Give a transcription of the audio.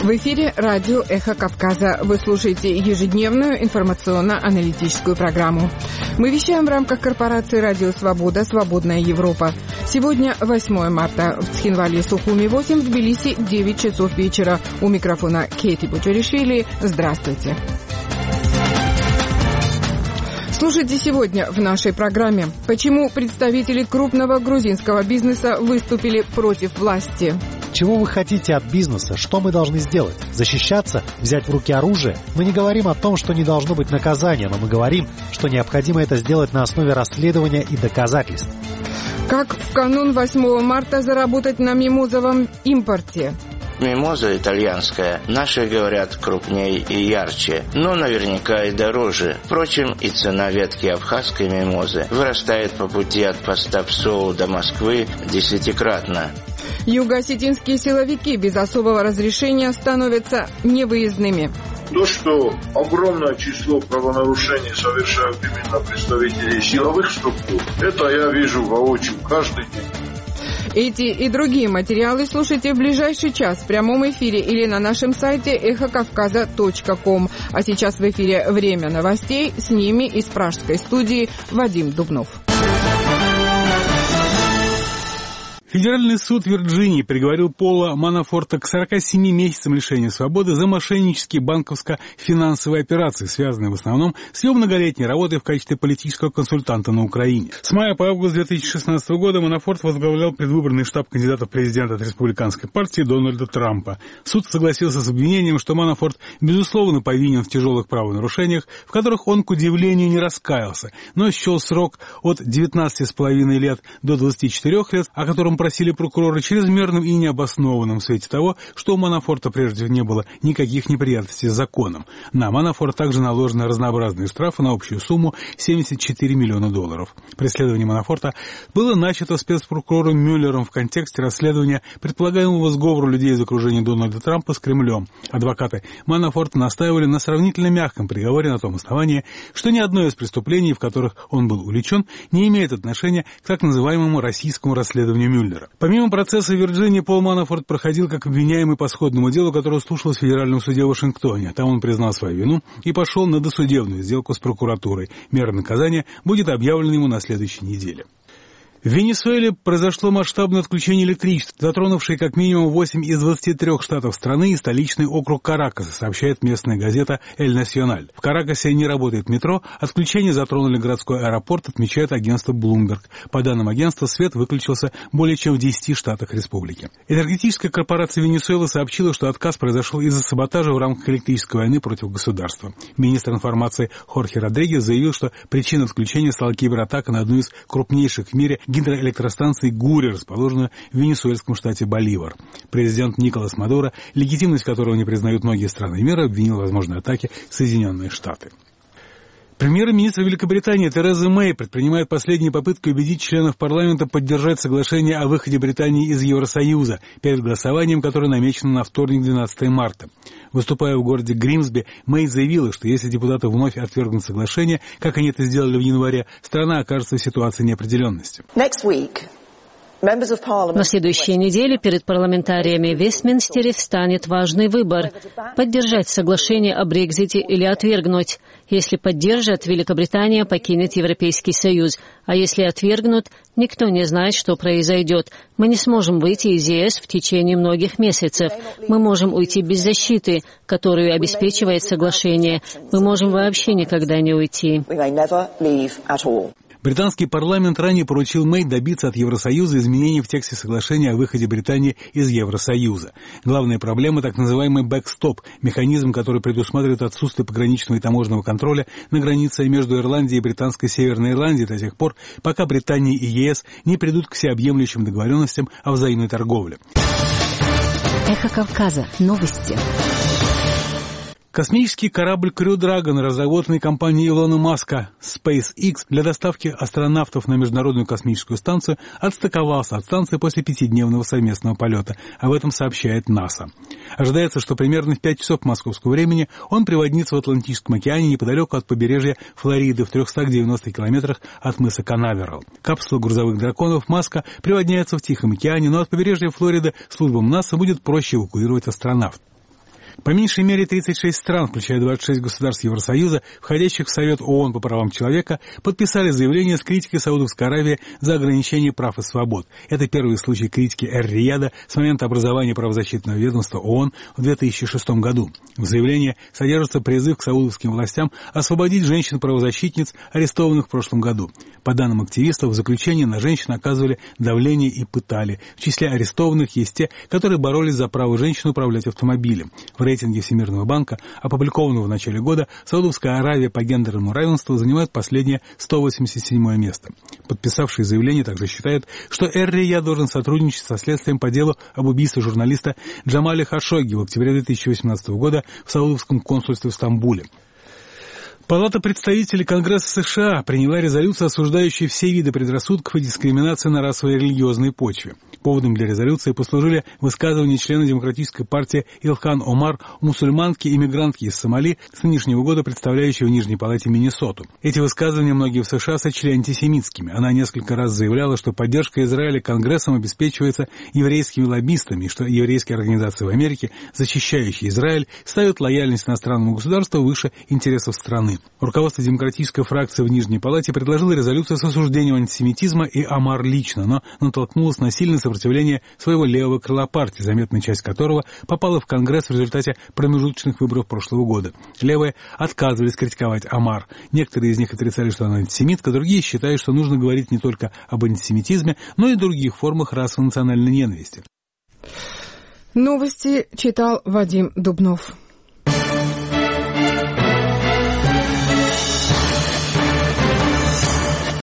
В эфире радио «Эхо Кавказа». Вы слушаете ежедневную информационно-аналитическую программу. Мы вещаем в рамках корпорации «Радио Свобода. Свободная Европа». Сегодня 8 марта. В Цхинвале, Сухуми 8, в Тбилиси 9 часов вечера. У микрофона Кейти Бучаришвили. Здравствуйте. Слушайте сегодня в нашей программе. Почему представители крупного грузинского бизнеса выступили против власти? Чего вы хотите от бизнеса? Что мы должны сделать? Защищаться? Взять в руки оружие? Мы не говорим о том, что не должно быть наказания, но мы говорим, что необходимо это сделать на основе расследования и доказательств. Как в канун 8 марта заработать на мимозовом импорте? Мимоза итальянская, наши говорят, крупнее и ярче, но наверняка и дороже. Впрочем, и цена ветки абхазской мимозы вырастает по пути от поста ПСОУ до Москвы 10-кратно. Юго-осетинские силовики без особого разрешения становятся невыездными. То, что огромное число правонарушений совершают именно представители силовых структур, это я вижу воочию каждый день. Эти и другие материалы слушайте в ближайший час в прямом эфире или на нашем сайте эхокавказа.ком. А сейчас в эфире «Время новостей». С ними из пражской студии Вадим Дубнов. Федеральный суд Вирджинии приговорил Пола Манафорта к 47 месяцам лишения свободы за мошеннические банковско-финансовые операции, связанные в основном с его многолетней работой в качестве политического консультанта на Украине. С мая по август 2016 года Манафорт возглавлял предвыборный штаб кандидата в президенты от республиканской партии Дональда Трампа. Суд согласился с обвинением, что Манафорт безусловно повинен в тяжелых правонарушениях, в которых он, к удивлению, не раскаялся, но счел срок от 19,5 лет до 24 лет, о котором просили прокуроры, чрезмерным и необоснованным в свете того, что у Манафорта прежде не было никаких неприятностей с законом. На Манафорта также наложены разнообразные штрафы на общую сумму $74 миллиона. Преследование Манафорта было начато спецпрокурором Мюллером в контексте расследования предполагаемого сговора людей из окружения Дональда Трампа с Кремлем. Адвокаты Манафорта настаивали на сравнительно мягком приговоре на том основании, что ни одно из преступлений, в которых он был увлечен, не имеет отношения к так называемому российскому расследованию Мюллера. Помимо процесса в Вирджинии, Пол Манафорт проходил как обвиняемый по сходному делу, которое слушалось в Федеральном суде в Вашингтоне. Там он признал свою вину и пошел на досудебную сделку с прокуратурой. Мера наказания будет объявлена ему на следующей неделе. В Венесуэле произошло масштабное отключение электричества, затронувшее как минимум 8 из 23 штатов страны и столичный округ Каракаса, сообщает местная газета «Эль Националь». В Каракасе не работает метро, отключение затронули городской аэропорт, отмечает агентство Bloomberg. По данным агентства, свет выключился более чем в 10 штатах республики. Энергетическая корпорация Венесуэлы сообщила, что отказ произошел из-за саботажа в рамках электрической войны против государства. Министр информации Хорхе Родригес заявил, что причиной отключения стала кибератака на одну из крупнейших в мире гидроэлектростанции Гури, расположенную в венесуэльском штате Боливар. Президент Николас Мадуро, легитимность которого не признают многие страны мира, обвинил в возможной атаке Соединенные Штаты. Премьер-министр Великобритании Тереза Мэй предпринимает последние попытки убедить членов парламента поддержать соглашение о выходе Британии из Евросоюза перед голосованием, которое намечено на вторник, 12 марта. Выступая в городе Гримсби, Мэй заявила, что если депутаты вновь отвергнут соглашение, как они это сделали в январе, страна окажется в ситуации неопределенности. На следующей неделе перед парламентариями в Вестминстере встанет важный выбор – поддержать соглашение о Брексите или отвергнуть. Если поддержат, Великобритания покинет Европейский Союз, а если отвергнут, никто не знает, что произойдет. Мы не сможем выйти из ЕС в течение многих месяцев. Мы можем уйти без защиты, которую обеспечивает соглашение. Мы можем вообще никогда не уйти. Британский парламент ранее поручил Мэй добиться от Евросоюза изменений в тексте соглашения о выходе Британии из Евросоюза. Главная проблема – так называемый бэкстоп – механизм, который предусматривает отсутствие пограничного и таможенного контроля на границе между Ирландией и Британской Северной Ирландией до тех пор, пока Британия и ЕС не придут к всеобъемлющим договоренностям о взаимной торговле. Эхо Кавказа. Новости. Космический корабль Crew Dragon, разработанный компанией Илона Маска SpaceX для доставки астронавтов на Международную космическую станцию, отстыковался от станции после 5-дневного совместного полета. Об этом сообщает НАСА. Ожидается, что примерно в 5 часов московского времени он приводнится в Атлантическом океане неподалеку от побережья Флориды в 390 километрах от мыса Канаверал. Капсула грузовых драконов Маска приводняется в Тихом океане, но от побережья Флориды службам НАСА будет проще эвакуировать астронавтов. По меньшей мере 36 стран, включая 26 государств Евросоюза, входящих в Совет ООН по правам человека, подписали заявление с критикой Саудовской Аравии за ограничение прав и свобод. Это первый случай критики Эр-Рияда с момента образования правозащитного ведомства ООН в 2006 году. В заявлении содержится призыв к саудовским властям освободить женщин-правозащитниц, арестованных в прошлом году. По данным активистов, в заключении на женщин оказывали давление и пытали. В числе арестованных есть те, которые боролись за право женщин управлять автомобилем. В рейтинге Всемирного банка, опубликованного в начале года, Саудовская Аравия по гендерному равенству занимает последнее 187-е место. Подписавшие заявление также считают, что Эр-Рияд должен сотрудничать со следствием по делу об убийстве журналиста Джамаля Хашогги в октябре 2018 года в Саудовском консульстве в Стамбуле. Палата представителей Конгресса США приняла резолюцию, осуждающую все виды предрассудков и дискриминации на расовой и религиозной почве. Поводом для резолюции послужили высказывания члена Демократической партии Илхан Омар, мусульманки-иммигрантки из Сомали, с нынешнего года представляющей в Нижней Палате Миннесоту. Эти высказывания многие в США сочли антисемитскими. Она несколько раз заявляла, что поддержка Израиля Конгрессом обеспечивается еврейскими лоббистами, и что еврейские организации в Америке, защищающие Израиль, ставят лояльность иностранному государству выше интересов страны. Руководство демократической фракции в Нижней Палате предложило резолюцию с осуждением антисемитизма и Омар лично, но натолкнулось на сильное сопротивление своего левого крыла партии, заметная часть которого попала в Конгресс в результате промежуточных выборов прошлого года. Левые отказывались критиковать Омар. Некоторые из них отрицали, что она антисемитка, другие считают, что нужно говорить не только об антисемитизме, но и других формах расово-национальной ненависти. Новости читал Вадим Дубнов.